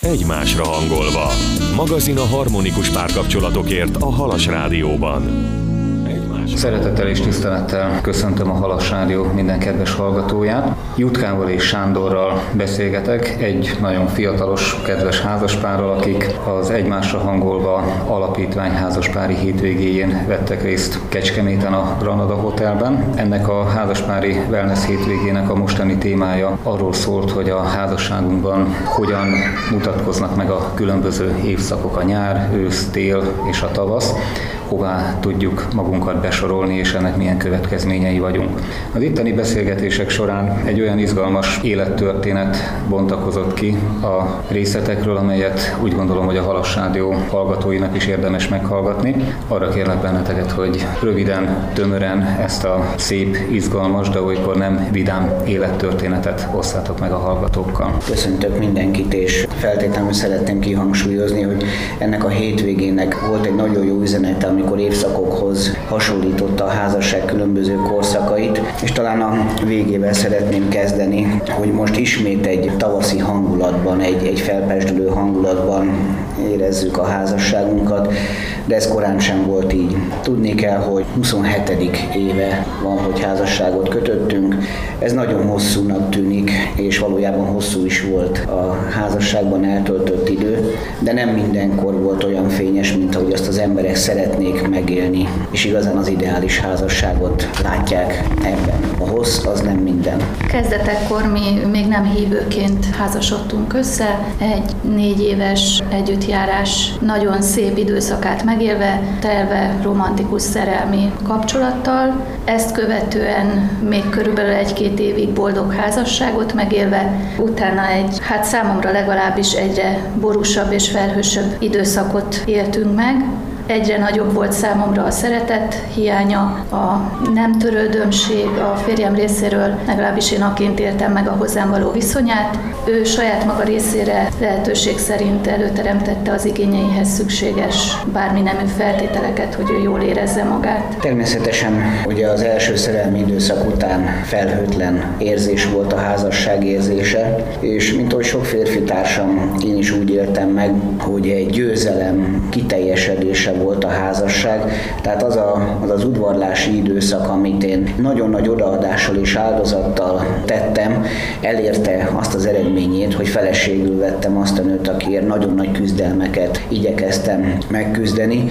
egymásra hangolva. Magazin a harmonikus párkapcsolatokért a Halas Rádióban. Szeretettel és tisztelettel köszöntöm a Halas Rádió minden kedves hallgatóját. Jutkával és Sándorral beszélgetek, egy nagyon fiatalos, kedves házaspárral, akik az Egymásra hangolva alapítvány házaspári hétvégéjén vettek részt Kecskeméten a Granada Hotelben. Ennek a házaspári wellness hétvégének a mostani témája arról szólt, hogy a házasságunkban hogyan mutatkoznak meg a különböző évszakok, a nyár, ősz, tél és a tavasz, hová tudjuk magunkat besorolni, és ennek milyen következményei vagyunk. Az itteni beszélgetések során egy olyan izgalmas élettörténet bontakozott ki a részletekről, amelyet úgy gondolom, hogy a Halas Rádió hallgatóinak is érdemes meghallgatni. Arra kérlek benneteket, hogy röviden, tömören ezt a szép, izgalmas, de olykor nem vidám élettörténetet osszátok meg a hallgatókkal. Köszöntök mindenkit, és feltétlenül szeretném kihangsúlyozni, hogy ennek a hétvégének volt egy nagyon jó üzenete, amikor évszakokhoz hasonlította a házasság különböző korszakait, és talán a végével szeretném kezdeni, hogy most ismét egy tavaszi hangulatban, egy felpezsdülő hangulatban érezzük a házasságunkat, de ez korán sem volt így. Tudni kell, hogy 27. éve van, hogy házasságot kötöttünk. Ez nagyon hosszúnak tűnik, és valójában hosszú is volt a házasságban eltöltött idő, de nem mindenkor volt olyan fényes, mint ahogy azt az emberek szeretnék megélni, és igazán az ideális házasságot látják ebben. A hossz az nem minden. Kezdetekkor mi még nem hívőként házasodtunk össze, egy 4 éves együttjárás nagyon szép időszakát megélve, telve romantikus szerelmi kapcsolattal. Ezt követően még körülbelül 1-2 évig boldog házasságot megélve, utána egy, számomra legalábbis egyre borúsabb és felhősebb időszakot éltünk meg. Egyre nagyobb volt számomra a szeretet hiánya, a nem törődömség a férjem részéről, legalábbis én aként éltem meg a hozzám való viszonyát. Ő saját maga részére lehetőség szerint előteremtette az igényeihez szükséges bármi nemű feltételeket, hogy ő jól érezze magát. Természetesen ugye az első szerelmi időszak után felhőtlen érzés volt a házasság érzése, és mint ahogy sok férfi társam, én is úgy éltem meg, hogy egy győzelem kiteljesedése volt a házasság, tehát az udvarlási időszak, amit én nagyon nagy odaadással és áldozattal tettem, elérte azt az eredményét, hogy feleségül vettem azt a nőt, akiért nagyon nagy küzdelmeket igyekeztem megküzdeni,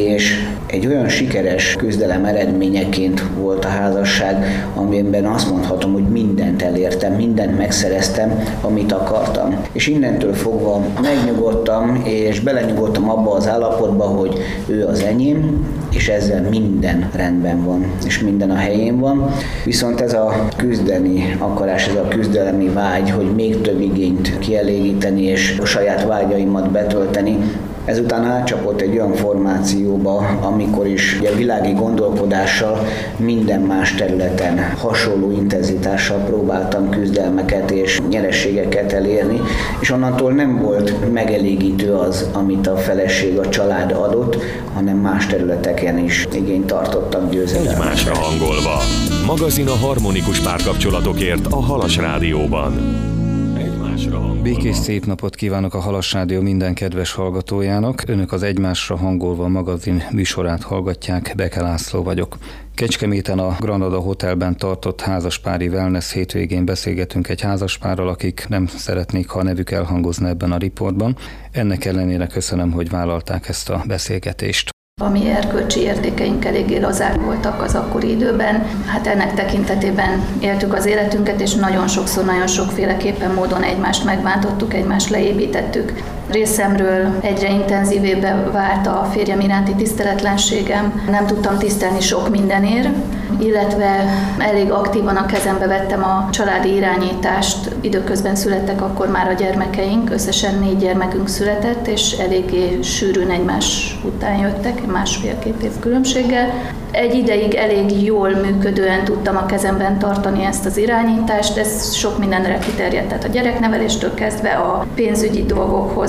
és egy olyan sikeres küzdelem eredményeként volt a házasság, amiben azt mondhatom, hogy mindent elértem, mindent megszereztem, amit akartam. És innentől fogva megnyugodtam, és belenyugodtam abba az állapotba, hogy ő az enyém, és ezzel minden rendben van, és minden a helyén van. Viszont ez a küzdeni akarás, ez a küzdelemi vágy, hogy még több igényt kielégíteni, és a saját vágyaimat betölteni, ezután átcsapott egy olyan formációba, amikor is ugye világi gondolkodással minden más területen hasonló intenzitással próbáltam küzdelmeket és nyereségeket elérni, és onnantól nem volt megelégítő az, amit a feleség, a család adott, hanem más területeken is igényt tartottam győzelemre. Egymásra hangolva. Magazin a harmonikus párkapcsolatokért a Halas Rádióban. Békés szép napot kívánok a Halas Rádió minden kedves hallgatójának. Önök az Egymásra hangolva magazin műsorát hallgatják, Beke László vagyok. Kecskeméten a Granada Hotelben tartott házaspári wellness hétvégén beszélgetünk egy házaspárral, akik nem szeretnék, ha a nevük elhangozna ebben a riportban. Ennek ellenére köszönöm, hogy vállalták ezt a beszélgetést. A mi erkölcsi értékeink eléggé lazák voltak az akkori időben. Ennek tekintetében éltük az életünket, és nagyon sokszor, nagyon sokféleképpen módon egymást megbántottuk, egymást leépítettük. Részemről egyre intenzívébbé vált a férjem iránti tiszteletlenségem. Nem tudtam tisztelni sok mindenért, illetve elég aktívan a kezembe vettem a családi irányítást. Időközben születtek akkor már a gyermekeink, összesen 4 gyermekünk született, és eléggé sűrűn egymás után jöttek, 1,5-2 év különbséggel. Egy ideig elég jól működően tudtam a kezemben tartani ezt az irányítást, ez sok mindenre kiterjedt, tehát a gyerekneveléstől kezdve a pénzügyi dolgokhoz,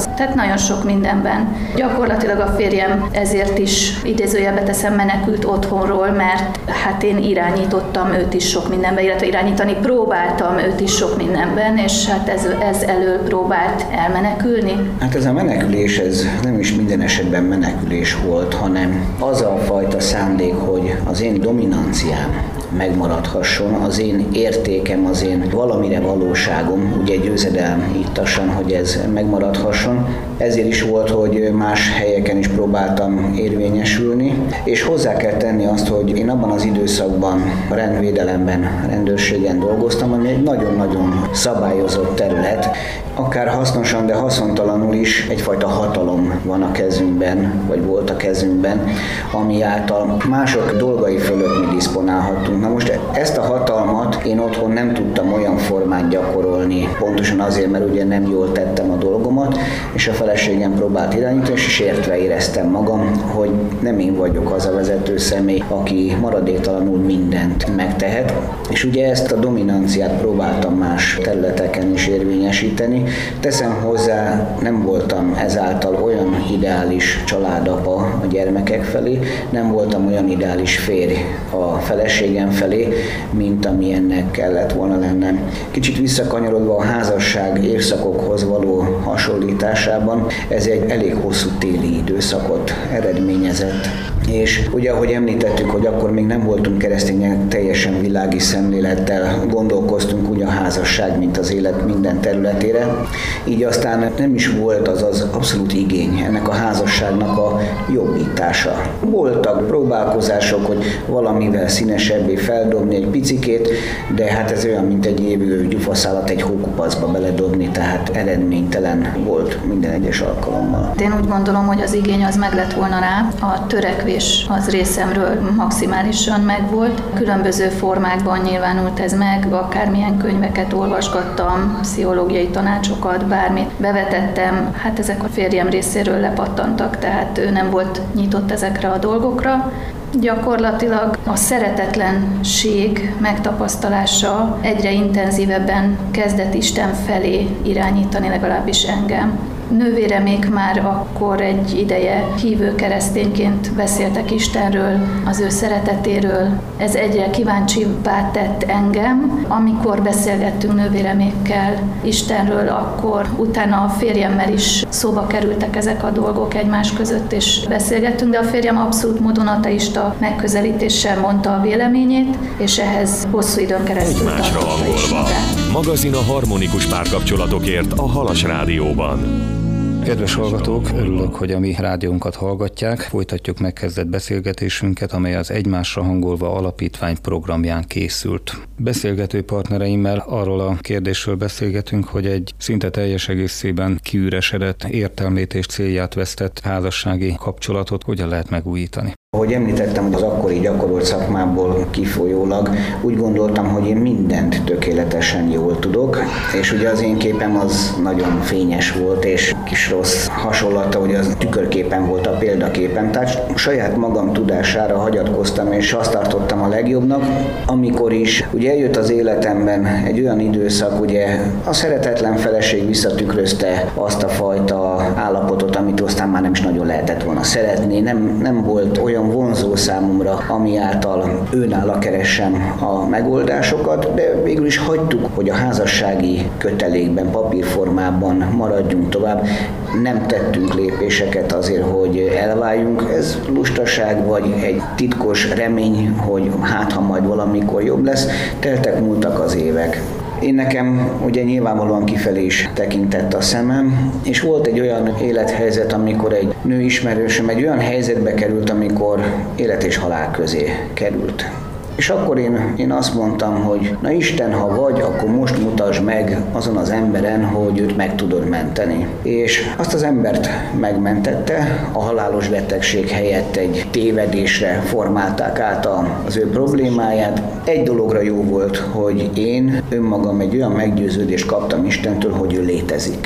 tehát nagyon sok mindenben. Gyakorlatilag a férjem ezért is idézőjelbe teszem menekült otthonról, mert hát én irányítottam őt is sok mindenben, illetve irányítani próbáltam őt is sok mindenben, és hát ez elől próbált elmenekülni. Hát ez a menekülés, ez nem is minden esetben menekülés volt, hanem az a fajta szándék, hogy az én dominanciám megmaradhasson, az én értékem, az én valamire valóságom, ugye győzedelm ittassan, hogy ez megmaradhasson. Ezért is volt, hogy más helyeken is próbáltam érvényesülni, és hozzá kell tenni azt, hogy én abban az időszakban a rendvédelemben, rendőrségen dolgoztam, ami egy nagyon-nagyon szabályozott terület, akár hasznosan, de haszontalanul is egyfajta hatalom van a kezünkben, vagy volt a kezünkben, ami által mások dolgai fölött mi diszponálhattunk. Na most ezt a hatalmat én otthon nem tudtam olyan formán gyakorolni, pontosan azért, mert ugye nem jól tettem a dolgomat, és a feleségem próbált irányítani, és sértve éreztem magam, hogy nem én vagyok az a vezető személy, aki maradéktalanul mindent megtehet. És ugye ezt a dominanciát próbáltam más területeken is érvényesíteni. Teszem hozzá, nem voltam ezáltal olyan ideális családapa a gyermekek felé, nem voltam olyan ideális férj a feleségem felé, mint amilyennek kellett volna lennem. Kicsit visszakanyarodva a házasság évszakokhoz való hasonlításában, ez egy elég hosszú téli időszakot eredményezett. És ugye, ahogy említettük, hogy akkor még nem voltunk keresztények, teljesen világi szemlélettel gondolkoztunk úgy a házasság, mint az élet minden területére. Így aztán nem is volt az abszolút igény ennek a házasságnak a jobbítása. Voltak próbálkozások, hogy valamivel színesebbé feldobni egy picikét, de hát ez olyan, mint egy évő gyufaszálat egy hókupacba beledobni, tehát eredménytelen volt minden egyes alkalommal. Én úgy gondolom, hogy az igény az meg lett volna rá, a törekvés az részemről maximálisan megvolt. Különböző formákban nyilvánult ez meg, akármilyen könyveket olvasgattam, pszichológiai tanácsokat, bármit bevetettem, hát ezek a férjem részéről lepattantak, tehát ő nem volt nyitott ezekre a dolgokra. Gyakorlatilag a szeretetlenség megtapasztalása egyre intenzívebben kezdett Isten felé irányítani, legalábbis engem. Nővéremék már akkor egy ideje hívő keresztényként beszéltek Istenről, az ő szeretetéről. Ez egyre kíváncsibbá tett engem. Amikor beszélgettünk nővéremékkel Istenről, akkor utána a férjemmel is szóba kerültek ezek a dolgok egymás között, és beszélgettünk, de a férjem abszolút módon ateista megközelítéssel mondta a véleményét, és ehhez hosszú időn keresztül Egymásra hangolva. Magazin a harmonikus párkapcsolatokért a Halas Rádióban. Kedves hallgatók, örülök, hogy a mi rádiónkat hallgatják. Folytatjuk megkezdett beszélgetésünket, amely az Egymásra hangolva alapítvány programján készült. Beszélgető partnereimmel arról a kérdésről beszélgetünk, hogy egy szinte teljes egészében kiüresedett, értelmét és célját vesztett házassági kapcsolatot hogyan lehet megújítani. Ahogy említettem, az akkori gyakorolt szakmából kifolyólag úgy gondoltam, hogy én mindent tökéletesen jól tudok, és ugye az én képem az nagyon fényes volt, és kis rossz hasonlata, hogy az tükörképen volt a példaképen, tehát saját magam tudására hagyatkoztam, és azt tartottam a legjobbnak, amikor is ugye eljött az életemben egy olyan időszak, ugye a szeretetlen feleség visszatükrözte azt a fajta állapotot, amit aztán már nem is nagyon lehetett volna szeretni, nem volt olyan vonzó számomra, ami által őnála keressem a megoldásokat, de végül is hagytuk, hogy a házassági kötelékben, papírformában maradjunk tovább. Nem tettünk lépéseket azért, hogy elváljunk. Ez lustaság, vagy egy titkos remény, hogy hát ha majd valamikor jobb lesz. Teltek, múltak az évek. Én nekem ugye nyilvánvalóan kifelé is tekintett a szemem, és volt egy olyan élethelyzet, amikor egy nőismerősöm egy olyan helyzetbe került, amikor élet és halál közé került. És akkor én azt mondtam, hogy na Isten, ha vagy, akkor most mutasd meg azon az emberen, hogy őt meg tudod menteni. És azt az embert megmentette, a halálos betegség helyett egy tévedésre formálták át az ő problémáját. Egy dologra jó volt, hogy én önmagam egy olyan meggyőződést kaptam Istentől, hogy ő létezik.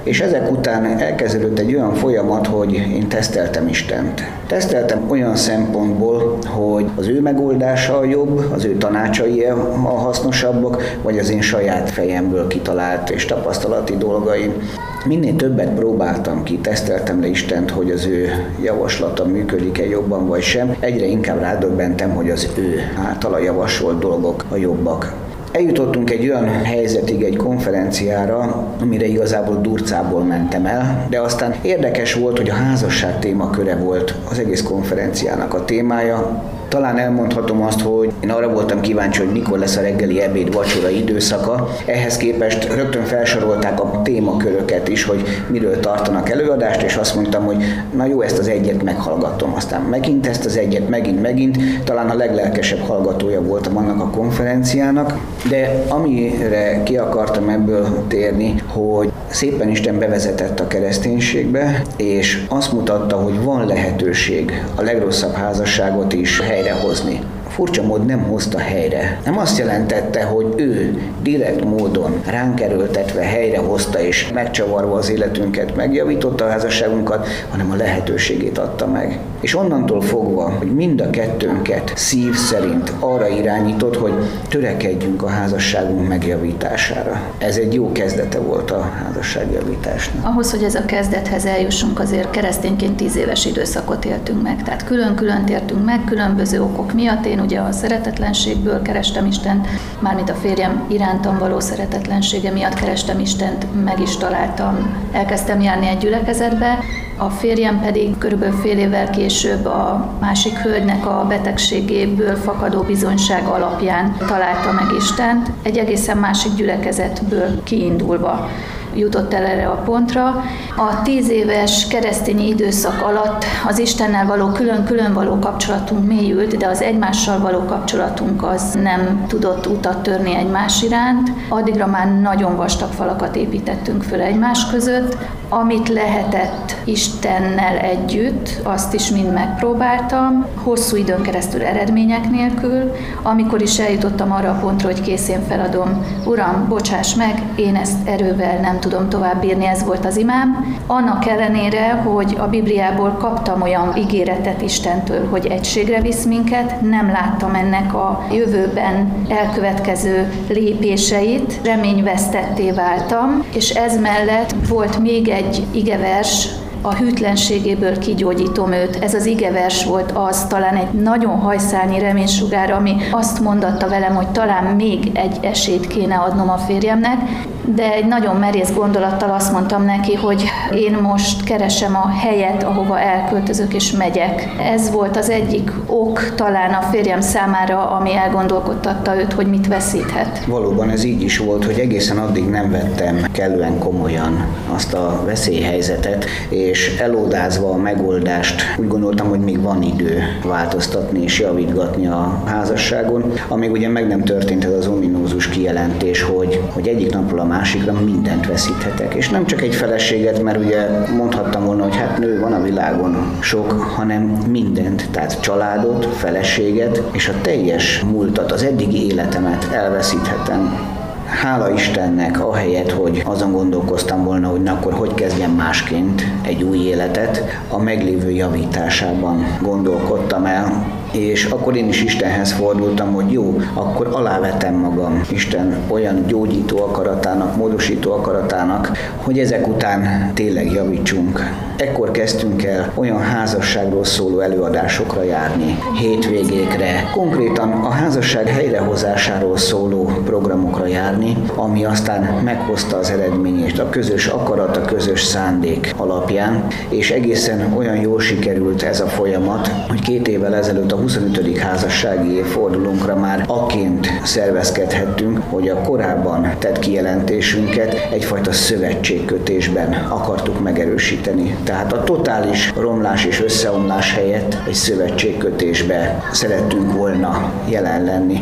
És ezek után elkezdődött egy olyan folyamat, hogy én teszteltem Istent. Teszteltem olyan szempontból, hogy az ő megoldása a jobb, az ő tanácsai a hasznosabbak, vagy az én saját fejemből kitalált és tapasztalati dolgaim. Minél többet próbáltam ki, teszteltem le Istent, hogy az ő javaslata működik-e jobban vagy sem, egyre inkább rádöbbentem, hogy az ő általa javasolt dolgok a jobbak. Eljutottunk egy olyan helyzetig, egy konferenciára, amire igazából durcából mentem el, de aztán érdekes volt, hogy a házasság témaköre volt az egész konferenciának a témája. Talán elmondhatom azt, hogy én arra voltam kíváncsi, hogy mikor lesz a reggeli ebéd vacsora időszaka. Ehhez képest rögtön felsorolták a témaköröket is, hogy miről tartanak előadást, és azt mondtam, hogy na jó, ezt az egyet meghallgatom. Aztán megint ezt az egyet, megint. Talán a leglelkesebb hallgatója voltam annak a konferenciának, de amire ki akartam ebből térni, hogy szépen Isten bevezetett a kereszténységbe, és azt mutatta, hogy van lehetőség a legrosszabb házasságot is helyrehozni. Furcsa mód nem hozta helyre. Nem azt jelentette, hogy ő direkt módon ránk erőltetve helyrehozta és megcsavarva az életünket, megjavította a házasságunkat, hanem a lehetőségét adta meg. És onnantól fogva, hogy mind a kettőnket szív szerint arra irányított, hogy törekedjünk a házasságunk megjavítására. Ez egy jó kezdete volt a házasságjavításnak. Ahhoz, hogy ez a kezdethez eljussunk, azért keresztényként 10 éves időszakot éltünk meg. Tehát külön-külön tértünk meg, különböző okok miatt. Én ugye a szeretetlenségből kerestem Istent, mármint a férjem irántam való szeretetlensége miatt kerestem Istent, meg is találtam. Elkezdtem járni egy gyülekezetbe, a férjem pedig körülbelül fél évvel később a másik hölgynek a betegségéből fakadó bizonyság alapján találta meg Istent, egy egészen másik gyülekezetből kiindulva jutott el erre a pontra. A 10 éves keresztény időszak alatt az Istennel való külön-külön való kapcsolatunk mélyült, de az egymással való kapcsolatunk az nem tudott utat törni egymás iránt. Addigra már nagyon vastag falakat építettünk föl egymás között. Amit lehetett Istennel együtt, azt is mind megpróbáltam, hosszú időn keresztül eredmények nélkül. Amikor is eljutottam arra a pontra, hogy kész, én feladom, Uram, bocsáss meg, én ezt erővel nem tudom tovább bírni, ez volt az imám. Annak ellenére, hogy a Bibliából kaptam olyan ígéretet Istentől, hogy egységre visz minket, nem láttam ennek a jövőben elkövetkező lépéseit, reményvesztetté váltam, és ez mellett volt még egy igevers, a hűtlenségéből kigyógyítom őt. Ez az igevers volt az, talán egy nagyon hajszálnyi reménysugár, ami azt mondatta velem, hogy talán még egy esélyt kéne adnom a férjemnek, de egy nagyon merész gondolattal azt mondtam neki, hogy én most keresem a helyet, ahova elköltözök és megyek. Ez volt az egyik ok talán a férjem számára, ami elgondolkodtatta őt, hogy mit veszíthet. Valóban ez így is volt, hogy egészen addig nem vettem kellően komolyan azt a veszélyhelyzetet, és elodázva a megoldást úgy gondoltam, hogy még van idő változtatni és javítgatni a házasságon, amíg ugye meg nem történt ez az ominózus kijelentés, hogy egyik napról a másikra mindent veszíthetek. És nem csak egy feleséget, mert ugye mondhattam volna, hogy hát nő van a világon sok, hanem mindent, tehát családot, feleséget és a teljes múltat, az eddigi életemet elveszíthetem. Hála Istennek, ahelyett, hogy azon gondolkoztam volna, hogy na akkor hogy kezdjem másként egy új életet, a meglévő javításában gondolkodtam el, és akkor én is Istenhez fordultam, hogy jó, akkor alávetem magam Isten olyan gyógyító akaratának, módosító akaratának, hogy ezek után tényleg javítsunk. Ekkor kezdtünk el olyan házasságról szóló előadásokra járni, hétvégékre, konkrétan a házasság helyrehozásáról szóló programokra járni, ami aztán meghozta az eredményét a közös akarat, a közös szándék alapján, és egészen olyan jól sikerült ez a folyamat, hogy 2 évvel ezelőtt a 25. házassági évfordulónkra már aként szervezkedhettünk, hogy a korábban tett kijelentésünket egyfajta szövetségkötésben akartuk megerősíteni. Tehát a totális romlás és összeomlás helyett egy szövetségkötésbe szerettünk volna jelen lenni.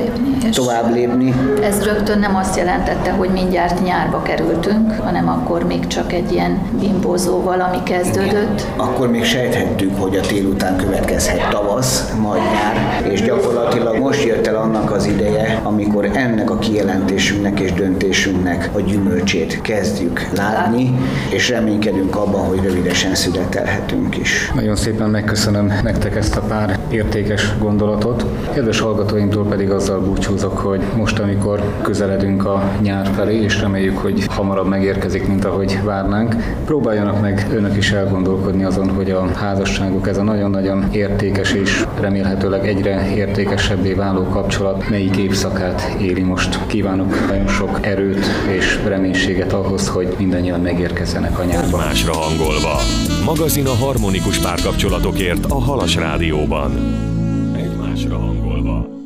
Tovább lépni. Ez rögtön nem azt jelentette, hogy mindjárt nyárba kerültünk, hanem akkor még csak egy ilyen bimbózó valami kezdődött. Igen. Akkor még sejthettük, hogy a tél után következhet tavasz, lesz majd nyár, és gyakorlatilag most jött el annak az ideje, amikor ennek a kijelentésünknek és döntésünknek a gyümölcsét kezdjük látni, és reménykedünk abban, hogy rövidesen születelhetünk is. Nagyon szépen megköszönöm nektek ezt a pár értékes gondolatot. Kedves hallgatóimtól pedig azzal búcsúzok, hogy most, amikor közeledünk a nyár felé, és reméljük, hogy hamarabb megérkezik, mint ahogy várnánk, próbáljanak meg önök is elgondolkodni azon, hogy a házasságuk, ez a nagyon-nagyon értékes és remélhetőleg egyre értékesebbé váló kapcsolat melyik évszakát éli most. Kívánok nagyon sok erőt és reménységet ahhoz, hogy mindannyian megérkezzenek a nyárba. Másra hangolva. Magazin a harmonikus párkapcsolatokért a Halas Rádióban. Egymásra hangolva.